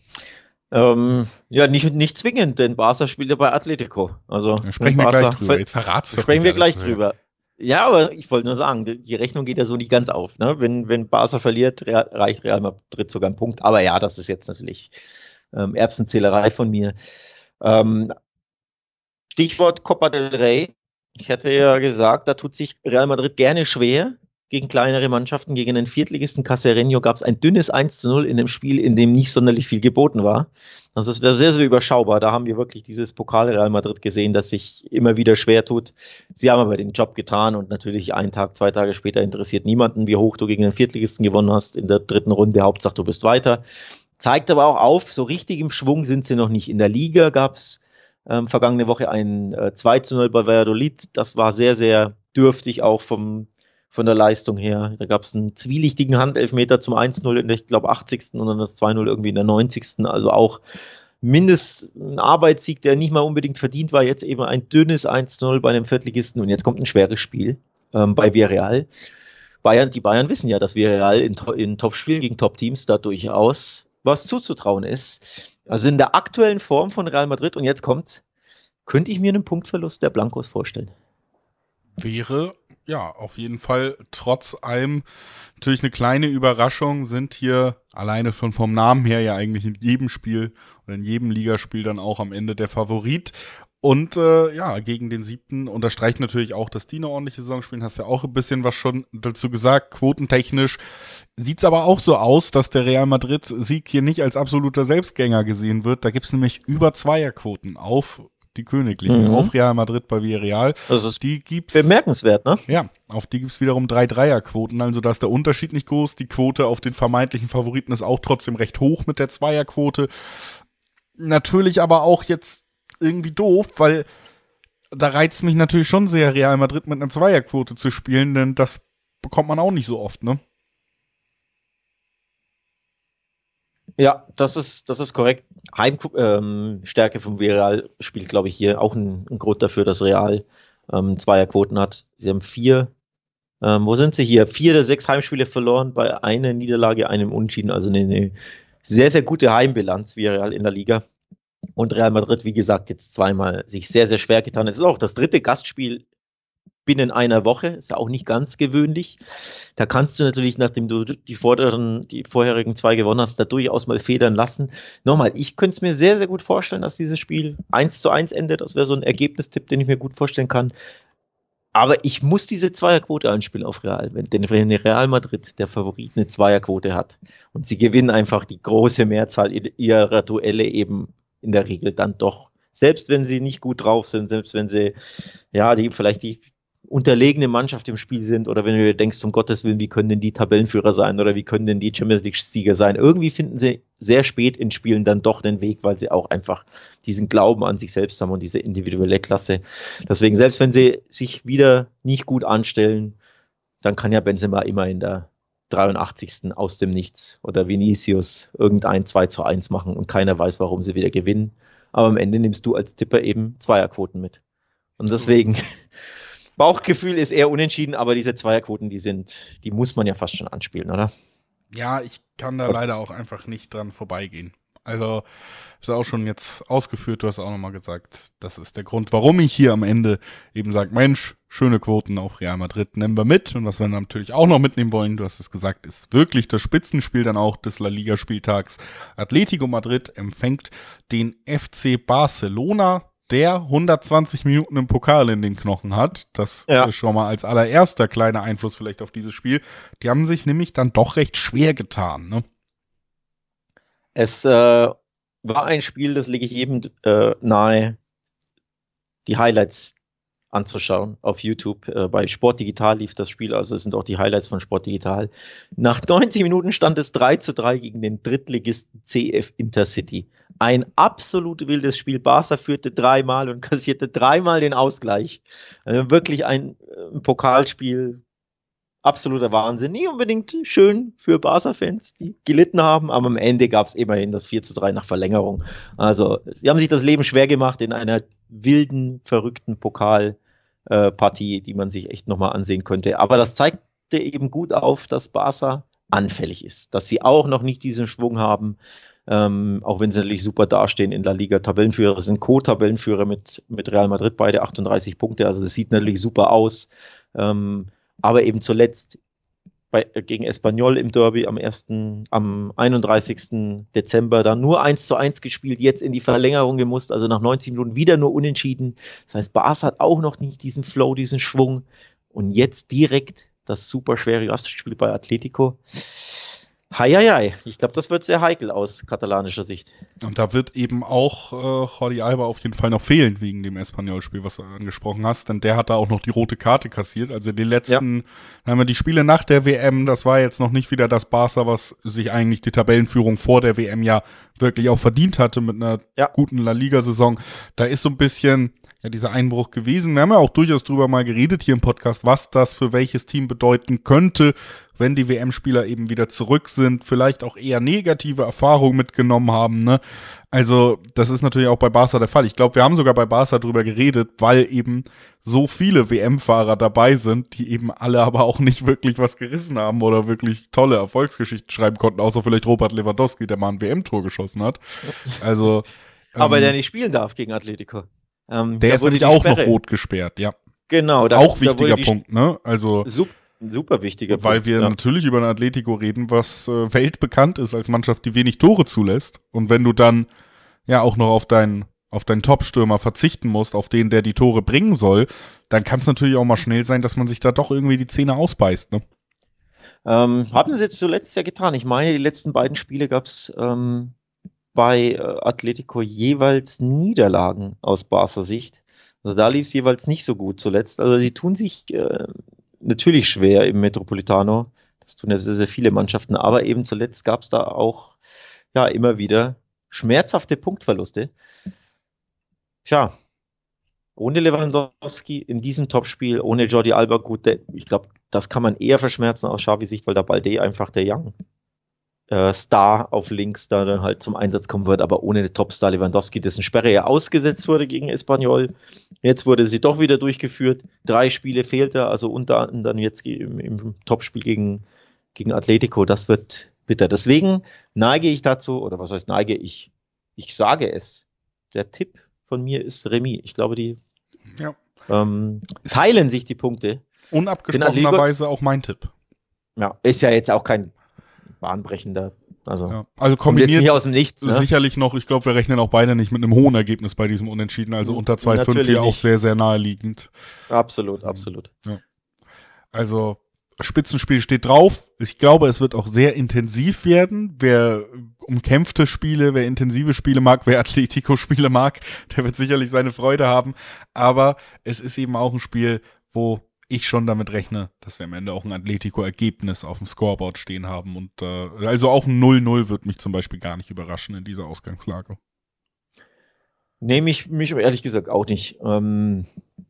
Ähm, ja, nicht, nicht zwingend, denn Barca spielt ja bei Atletico. Also, Da sprechen wir Barca gleich drüber. Jetzt verratst du Sprechen wir gleich alles, drüber. Ja, aber ich wollte nur sagen, die Rechnung geht ja so nicht ganz auf. Ne? Wenn, wenn Barca verliert, reicht Real Madrid sogar einen Punkt. Aber ja, das ist jetzt natürlich ähm, Erbsenzählerei von mir. Ähm, Stichwort Copa del Rey. Ich hatte ja gesagt, da tut sich Real Madrid gerne schwer gegen kleinere Mannschaften. Gegen den Viertligisten Cacereño gab es ein dünnes eins zu null in dem Spiel, in dem nicht sonderlich viel geboten war. Also es wäre sehr, sehr überschaubar. Da haben wir wirklich dieses Pokal Real Madrid gesehen, das sich immer wieder schwer tut. Sie haben aber den Job getan und natürlich einen Tag, zwei Tage später interessiert niemanden, wie hoch du gegen den Viertligisten gewonnen hast in der dritten Runde. Hauptsache, du bist weiter. Zeigt aber auch auf, so richtig im Schwung sind sie noch nicht. In der Liga gab es ähm, vergangene Woche ein äh, zwei zu null bei Valladolid. Das war sehr, sehr dürftig auch vom von der Leistung her. Da gab es einen zwielichtigen Handelfmeter zum eins null in der, ich glaube, achtzigsten und dann das zwei null irgendwie in der neunzigsten Also auch mindestens ein Arbeitssieg, der nicht mal unbedingt verdient war. Jetzt eben ein dünnes eins zu null bei einem Viertligisten und jetzt kommt ein schweres Spiel ähm, bei Villarreal. Bayern, die Bayern wissen ja, dass Villarreal in, in Topspielen gegen Top-Teams da durchaus was zuzutrauen ist. Also in der aktuellen Form von Real Madrid, und jetzt kommt's, könnte ich mir einen Punktverlust der Blancos vorstellen. Wäre, ja, auf jeden Fall trotz allem natürlich eine kleine Überraschung, sind hier alleine schon vom Namen her ja eigentlich in jedem Spiel oder in jedem Ligaspiel dann auch am Ende der Favorit. Und äh, ja, gegen den siebten unterstreicht natürlich auch, dass die eine ordentliche Saison spielen. Hast ja auch ein bisschen was schon dazu gesagt. Quotentechnisch sieht's aber auch so aus, dass der Real Madrid-Sieg hier nicht als absoluter Selbstgänger gesehen wird. Da gibt's nämlich über Zweierquoten auf die Königlichen, mhm. auf Real Madrid bei Villarreal. Also die gibt's bemerkenswert, ne? Ja, auf die gibt's wiederum drei Dreierquoten. Also da ist der Unterschied nicht groß. Die Quote auf den vermeintlichen Favoriten ist auch trotzdem recht hoch mit der Zweierquote. Natürlich aber auch jetzt irgendwie doof, weil da reizt mich natürlich schon sehr, Real Madrid mit einer Zweierquote zu spielen, denn das bekommt man auch nicht so oft, ne? Ja, das ist, das ist korrekt. Heimstärke ähm, vom Villarreal spielt, glaube ich, hier auch ein, ein Grund dafür, dass Real ähm, Zweierquoten hat. Sie haben vier, ähm, wo sind sie hier? Vier der sechs Heimspiele verloren, bei einer Niederlage, einem Unentschieden. Also eine, eine sehr, sehr gute Heimbilanz, Villarreal in der Liga. Und Real Madrid, wie gesagt, jetzt zweimal sich sehr, sehr schwer getan. Es ist auch das dritte Gastspiel binnen einer Woche, ist ja auch nicht ganz gewöhnlich. Da kannst du natürlich, nachdem du die vorderen, die vorherigen zwei gewonnen hast, da durchaus mal federn lassen. Nochmal, ich könnte es mir sehr, sehr gut vorstellen, dass dieses Spiel eins zu eins endet. Das wäre so ein Ergebnistipp, den ich mir gut vorstellen kann. Aber ich muss diese Zweierquote anspielen auf Real. Wenn, denn wenn Real Madrid, der Favorit, eine Zweierquote hat und sie gewinnen einfach die große Mehrzahl ihrer Duelle eben in der Regel dann doch, selbst wenn sie nicht gut drauf sind, selbst wenn sie, ja, die vielleicht die unterlegene Mannschaft im Spiel sind oder wenn du dir denkst, um Gottes Willen, wie können denn die Tabellenführer sein oder wie können denn die Champions League-Sieger sein? Irgendwie finden sie sehr spät in Spielen dann doch den Weg, weil sie auch einfach diesen Glauben an sich selbst haben und diese individuelle Klasse. Deswegen, selbst wenn sie sich wieder nicht gut anstellen, dann kann ja Benzema immer in der dreiundachtzigsten aus dem Nichts oder Vinicius irgendein zwei zu eins machen und keiner weiß, warum sie wieder gewinnen. Aber am Ende nimmst du als Tipper eben Zweierquoten mit. Und deswegen, Bauchgefühl ist eher unentschieden, aber diese Zweierquoten, die sind, die muss man ja fast schon anspielen, oder? Ja, ich kann da leider auch einfach nicht dran vorbeigehen. Also, ist ja auch schon jetzt ausgeführt, du hast auch nochmal gesagt, das ist der Grund, warum ich hier am Ende eben sage, Mensch, schöne Quoten auf Real Madrid, nehmen wir mit. Und was wir natürlich auch noch mitnehmen wollen, du hast es gesagt, ist wirklich das Spitzenspiel dann auch des La Liga-Spieltags. Atletico Madrid empfängt den F C Barcelona, der hundertzwanzig Minuten im Pokal in den Knochen hat. Das ja. ist schon mal als allererster kleiner Einfluss vielleicht auf dieses Spiel. Die haben sich nämlich dann doch recht schwer getan, ne? Es äh, war ein Spiel, das lege ich jedem äh, nahe, die Highlights anzuschauen auf YouTube. Äh, bei Sport Digital lief das Spiel, also es sind auch die Highlights von Sport Digital. Nach neunzig Minuten stand es drei zu drei gegen den Drittligisten C F Intercity. Ein absolut wildes Spiel. Barca führte dreimal und kassierte dreimal den Ausgleich. Also wirklich ein, ein Pokalspiel. Absoluter Wahnsinn. Nicht unbedingt schön für Barca-Fans, die gelitten haben, aber am Ende gab es immerhin das vier zu drei nach Verlängerung. Also, sie haben sich das Leben schwer gemacht in einer wilden, verrückten Pokalpartie, äh, die man sich echt nochmal ansehen könnte. Aber das zeigte eben gut auf, dass Barca anfällig ist, dass sie auch noch nicht diesen Schwung haben, ähm, auch wenn sie natürlich super dastehen in der Liga. Tabellenführer sind Co-Tabellenführer mit, mit Real Madrid, beide achtunddreißig Punkte, also das sieht natürlich super aus. Ähm, Aber eben zuletzt bei, gegen Espanyol im Derby am ersten, am einunddreißigsten Dezember dann nur eins zu eins gespielt, jetzt in die Verlängerung gemusst, also nach neunzig Minuten wieder nur unentschieden. Das heißt, Barca hat auch noch nicht diesen Flow, diesen Schwung. Und jetzt direkt das super schwere Gastspiel bei Atletico. Heieiei, ich glaube, das wird sehr heikel aus katalanischer Sicht. Und da wird eben auch äh, Jordi Alba auf jeden Fall noch fehlen wegen dem Espanyol-Spiel, was du angesprochen hast, denn der hat da auch noch die rote Karte kassiert. Also die letzten, ja. haben wir die Spiele nach der W M, das war jetzt noch nicht wieder das Barca, was sich eigentlich die Tabellenführung vor der W M ja wirklich auch verdient hatte mit einer ja. guten La Liga-Saison. Da ist so ein bisschen ja dieser Einbruch gewesen. Wir haben ja auch durchaus drüber mal geredet hier im Podcast, was das für welches Team bedeuten könnte, wenn die W M-Spieler eben wieder zurück sind, vielleicht auch eher negative Erfahrungen mitgenommen haben, ne? Also, das ist natürlich auch bei Barca der Fall. Ich glaube, wir haben sogar bei Barca drüber geredet, weil eben so viele W M-Fahrer dabei sind, die eben alle aber auch nicht wirklich was gerissen haben oder wirklich tolle Erfolgsgeschichten schreiben konnten, außer vielleicht Robert Lewandowski, der mal ein W M-Tor geschossen hat. Also, aber ähm, der nicht spielen darf gegen Atletico. Ähm, der ist nämlich auch Sperre. noch rot gesperrt, ja. Genau. Da, auch wichtiger Punkt, ne? Also super, super wichtiger weil Punkt. wir ja. natürlich über ein Atletico reden, was äh, weltbekannt ist als Mannschaft, die wenig Tore zulässt. Und wenn du dann ja auch noch auf deinen auf deinen Top-Stürmer verzichten musst, auf den, der die Tore bringen soll, dann kann es natürlich auch mal schnell sein, dass man sich da doch irgendwie die Zähne ausbeißt, ne? Ähm, hatten sie jetzt zuletzt ja getan. Ich meine, die letzten beiden Spiele gab es ähm, bei äh, Atletico jeweils Niederlagen aus Barca Sicht. Also da lief es jeweils nicht so gut zuletzt. Also sie tun sich äh, natürlich schwer im Metropolitano. Das tun ja sehr, sehr viele Mannschaften. Aber eben zuletzt gab es da auch ja immer wieder schmerzhafte Punktverluste. Tja, ohne Lewandowski in diesem Topspiel, ohne Jordi Alba, gut, der, ich glaube, das kann man eher verschmerzen aus Xavi-Sicht, weil der Balde einfach der Young äh, Star auf links da dann halt zum Einsatz kommen wird, aber ohne den Topstar Lewandowski, dessen Sperre ja ausgesetzt wurde gegen Espanyol. Jetzt wurde sie doch wieder durchgeführt. Drei Spiele fehlt er, also unter anderem dann jetzt im, im Topspiel gegen, gegen Atletico. Das wird bitter. Deswegen neige ich dazu, oder was heißt neige ich? Ich sage es. Der Tipp von mir ist Remis. Ich glaube, die ja. ähm, teilen sich die Punkte. Unabgesprochenerweise auch mein Tipp. Ja, ist ja jetzt auch kein bahnbrechender. Also, ja, also kombiniert jetzt nicht aus dem Nichts, ne? Sicherlich noch, ich glaube, wir rechnen auch beide nicht mit einem hohen Ergebnis bei diesem Unentschieden, also unter zwei Komma fünf hier auch sehr, sehr naheliegend. Absolut, absolut. Ja. Also, Spitzenspiel steht drauf. Ich glaube, es wird auch sehr intensiv werden. Wer umkämpfte Spiele, wer intensive Spiele mag, wer Atletico-Spiele mag, der wird sicherlich seine Freude haben. Aber es ist eben auch ein Spiel, wo ich schon damit rechne, dass wir am Ende auch ein Atletico-Ergebnis auf dem Scoreboard stehen haben. Und äh, also auch ein null null wird mich zum Beispiel gar nicht überraschen in dieser Ausgangslage. Nee, mich, mich ehrlich gesagt auch nicht. Ähm,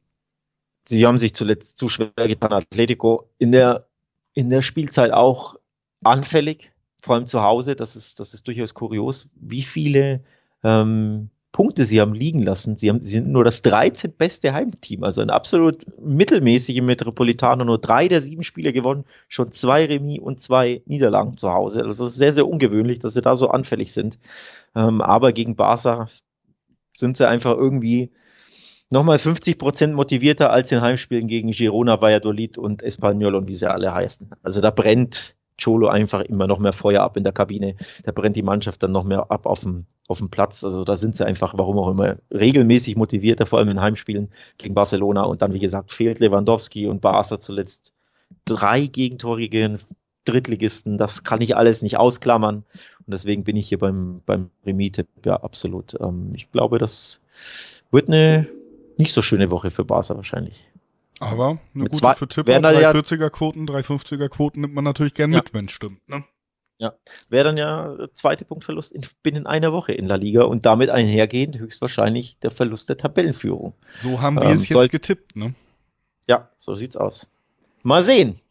sie haben sich zuletzt zu schwer getan. Atletico in der, in der Spielzeit auch anfällig, vor allem zu Hause. Das ist, das ist durchaus kurios, wie viele ähm, Punkte sie haben liegen lassen. Sie, haben, sie sind nur das dreizehnte beste Heimteam, also ein absolut mittelmäßige Metropolitaner, nur drei der sieben Spiele gewonnen, schon zwei Remis und zwei Niederlagen zu Hause. Also das ist sehr, sehr ungewöhnlich, dass sie da so anfällig sind. Ähm, aber gegen Barca sind sie einfach irgendwie nochmal fünfzig Prozent motivierter als in Heimspielen gegen Girona, Valladolid und Espanyol und wie sie alle heißen. Also da brennt Cholo einfach immer noch mehr Feuer ab in der Kabine. Da brennt die Mannschaft dann noch mehr ab auf dem, auf dem Platz. Also da sind sie einfach, warum auch immer, regelmäßig motivierter, vor allem in Heimspielen gegen Barcelona. Und dann, wie gesagt, fehlt Lewandowski und Barca zuletzt drei Gegentore gegen Drittligisten. Das kann ich alles nicht ausklammern. Und deswegen bin ich hier beim, beim Remis-Tipp, ja, absolut. Ähm, ich glaube, das wird eine nicht so schöne Woche für Barca wahrscheinlich. Aber eine mit gute zwei, für Tipper, drei ja, vierziger-Quoten, drei fünfziger-Quoten nimmt man natürlich gern ja. mit, wenn es stimmt. Ne? Ja, wäre dann ja zweite Punktverlust in, binnen einer Woche in La Liga und damit einhergehend höchstwahrscheinlich der Verlust der Tabellenführung. So haben wir ähm, es jetzt getippt, ne? Ja, so sieht's aus. Mal sehen.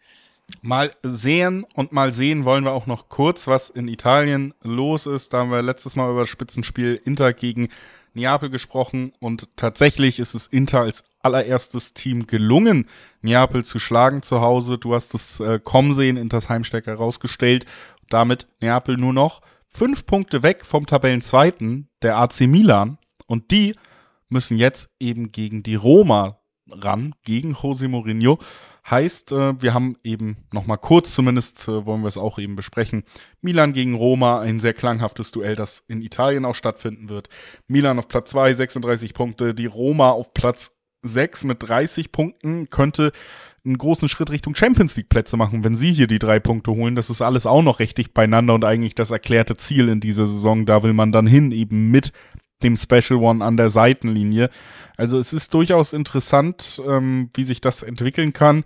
Mal sehen und mal sehen wollen wir auch noch kurz, was in Italien los ist. Da haben wir letztes Mal über das Spitzenspiel Inter gegen Neapel gesprochen und tatsächlich ist es Inter als allererstes Team gelungen, Neapel zu schlagen zu Hause. Du hast es äh, kommen sehen, Inters Heimstärke herausgestellt. Damit Neapel nur noch fünf Punkte weg vom Tabellenzweiten, der A C Milan. Und die müssen jetzt eben gegen die Roma ran, gegen José Mourinho. Heißt, äh, wir haben eben noch mal kurz, zumindest äh, wollen wir es auch eben besprechen, Milan gegen Roma, ein sehr klanghaftes Duell, das in Italien auch stattfinden wird. Milan auf Platz zwei, sechsunddreißig Punkte, die Roma auf Platz sechs mit dreißig Punkten, könnte einen großen Schritt Richtung Champions League Plätze machen, wenn sie hier die drei Punkte holen. Das ist alles auch noch richtig beieinander und eigentlich das erklärte Ziel in dieser Saison. Da will man dann hin, eben mit dem Special One an der Seitenlinie. Also es ist durchaus interessant, ähm, wie sich das entwickeln kann.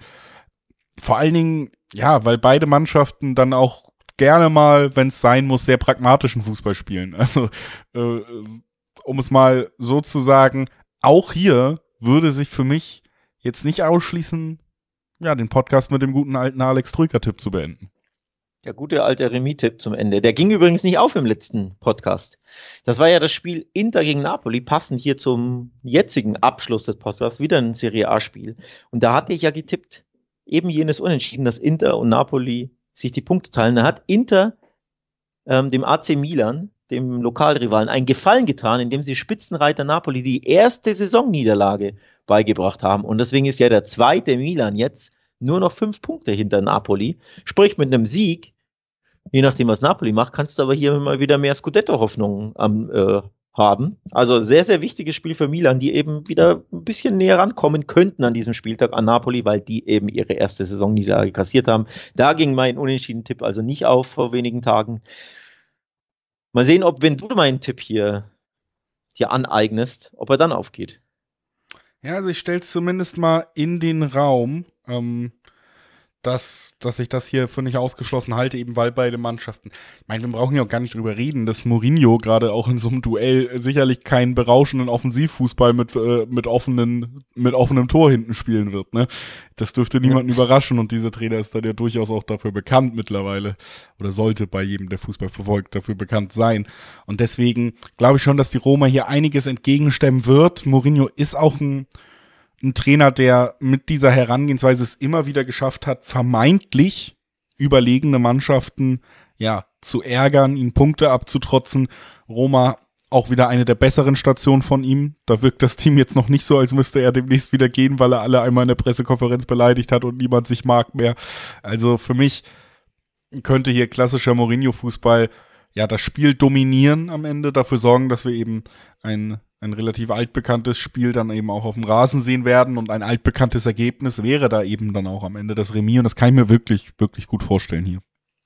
Vor allen Dingen, ja, weil beide Mannschaften dann auch gerne mal, wenn es sein muss, sehr pragmatischen Fußball spielen. Also äh, um es mal so zu sagen, auch hier würde sich für mich jetzt nicht ausschließen, ja, den Podcast mit dem guten alten Alex Troika-Tipp zu beenden. Der gute alte Remis-Tipp zum Ende. Der ging übrigens nicht auf im letzten Podcast. Das war ja das Spiel Inter gegen Napoli, passend hier zum jetzigen Abschluss des Podcasts, wieder ein Serie A-Spiel. Und da hatte ich ja getippt, eben jenes Unentschieden, dass Inter und Napoli sich die Punkte teilen. Da hat Inter ähm, dem A C Milan, dem Lokalrivalen, einen Gefallen getan, indem sie Spitzenreiter Napoli die erste Saisonniederlage beigebracht haben. Und deswegen ist ja der zweite Milan jetzt nur noch fünf Punkte hinter Napoli. Sprich, mit einem Sieg, je nachdem, was Napoli macht, kannst du aber hier mal wieder mehr Scudetto-Hoffnungen ähm, äh, haben. Also sehr, sehr wichtiges Spiel für Milan, die eben wieder ein bisschen näher rankommen könnten an diesem Spieltag an Napoli, weil die eben ihre erste Saisonniederlage kassiert haben. Da ging mein Unentschieden-Tipp also nicht auf vor wenigen Tagen. Mal sehen, ob, wenn du meinen Tipp hier dir aneignest, ob er dann aufgeht. Ja, also ich stelle es zumindest mal in den Raum. Ähm, dass, dass ich das hier für nicht ausgeschlossen halte, eben weil beide Mannschaften, ich meine, wir brauchen ja auch gar nicht drüber reden, dass Mourinho gerade auch in so einem Duell sicherlich keinen berauschenden Offensivfußball mit, äh, mit offenen, mit offenem Tor hinten spielen wird, ne? Das dürfte niemanden ja. überraschen und dieser Trainer ist dann ja durchaus auch dafür bekannt mittlerweile oder sollte bei jedem, der Fußball verfolgt, dafür bekannt sein. Und deswegen glaube ich schon, dass die Roma hier einiges entgegenstemmen wird. Mourinho ist auch ein Ein Trainer, der mit dieser Herangehensweise es immer wieder geschafft hat, vermeintlich überlegene Mannschaften ja zu ärgern, ihnen Punkte abzutrotzen. Roma auch wieder eine der besseren Stationen von ihm. Da wirkt das Team jetzt noch nicht so, als müsste er demnächst wieder gehen, weil er alle einmal in der Pressekonferenz beleidigt hat und niemand sich mag mehr. Also für mich könnte hier klassischer Mourinho-Fußball ja das Spiel dominieren am Ende, dafür sorgen, dass wir eben ein ein relativ altbekanntes Spiel dann eben auch auf dem Rasen sehen werden und ein altbekanntes Ergebnis wäre da eben dann auch am Ende das Remis und das kann ich mir wirklich, wirklich gut vorstellen hier.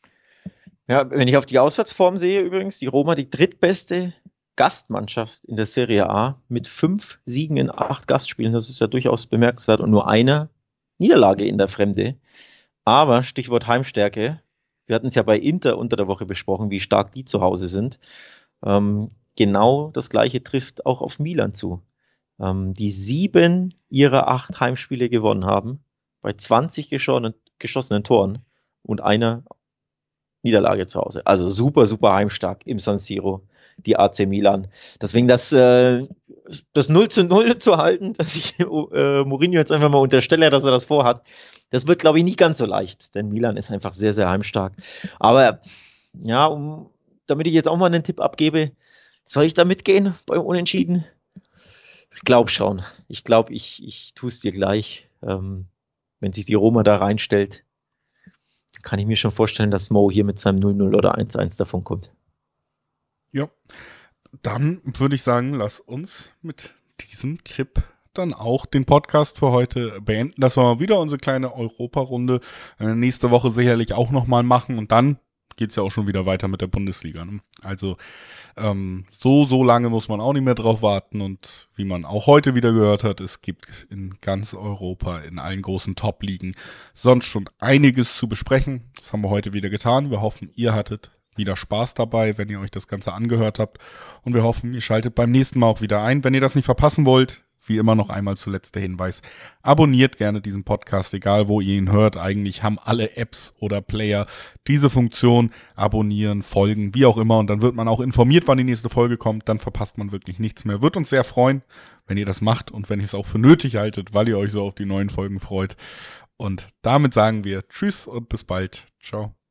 Ja, wenn ich auf die Auswärtsform sehe übrigens, die Roma die drittbeste Gastmannschaft in der Serie A mit fünf Siegen in acht Gastspielen, das ist ja durchaus bemerkenswert und nur eine Niederlage in der Fremde. Aber Stichwort Heimstärke, wir hatten es ja bei Inter unter der Woche besprochen, wie stark die zu Hause sind. Ähm, Genau das Gleiche trifft auch auf Milan zu, ähm, die sieben ihrer acht Heimspiele gewonnen haben, bei zwanzig geschossenen, geschossenen Toren und einer Niederlage zu Hause. Also super, super heimstark im San Siro, die A C Milan. Deswegen das, äh, das null zu null zu halten, dass ich äh, Mourinho jetzt einfach mal unterstelle, dass er das vorhat, das wird, glaube ich, nicht ganz so leicht, denn Milan ist einfach sehr, sehr heimstark. Aber ja, um, damit ich jetzt auch mal einen Tipp abgebe, soll ich da mitgehen beim Unentschieden? Ich glaube schon. Ich glaube, ich, ich tue es dir gleich. Ähm, wenn sich die Roma da reinstellt, kann ich mir schon vorstellen, dass Mo hier mit seinem null null oder eins eins davon kommt. Ja, dann würde ich sagen, lass uns mit diesem Tipp dann auch den Podcast für heute beenden. Das war mal wieder unsere kleine Europarunde. Äh, nächste Woche sicherlich auch nochmal machen und dann geht's ja auch schon wieder weiter mit der Bundesliga. Ne? Also ähm, so, so lange muss man auch nicht mehr drauf warten und wie man auch heute wieder gehört hat, es gibt in ganz Europa, in allen großen Top-Ligen sonst schon einiges zu besprechen. Das haben wir heute wieder getan. Wir hoffen, ihr hattet wieder Spaß dabei, wenn ihr euch das Ganze angehört habt und wir hoffen, ihr schaltet beim nächsten Mal auch wieder ein. Wenn ihr das nicht verpassen wollt, wie immer noch einmal zuletzt der Hinweis, abonniert gerne diesen Podcast, egal wo ihr ihn hört. Eigentlich haben alle Apps oder Player diese Funktion, abonnieren, folgen, wie auch immer. Und dann wird man auch informiert, wann die nächste Folge kommt. Dann verpasst man wirklich nichts mehr. Wird uns sehr freuen, wenn ihr das macht und wenn ihr es auch für nötig haltet, weil ihr euch so auf die neuen Folgen freut. Und damit sagen wir Tschüss und bis bald. Ciao.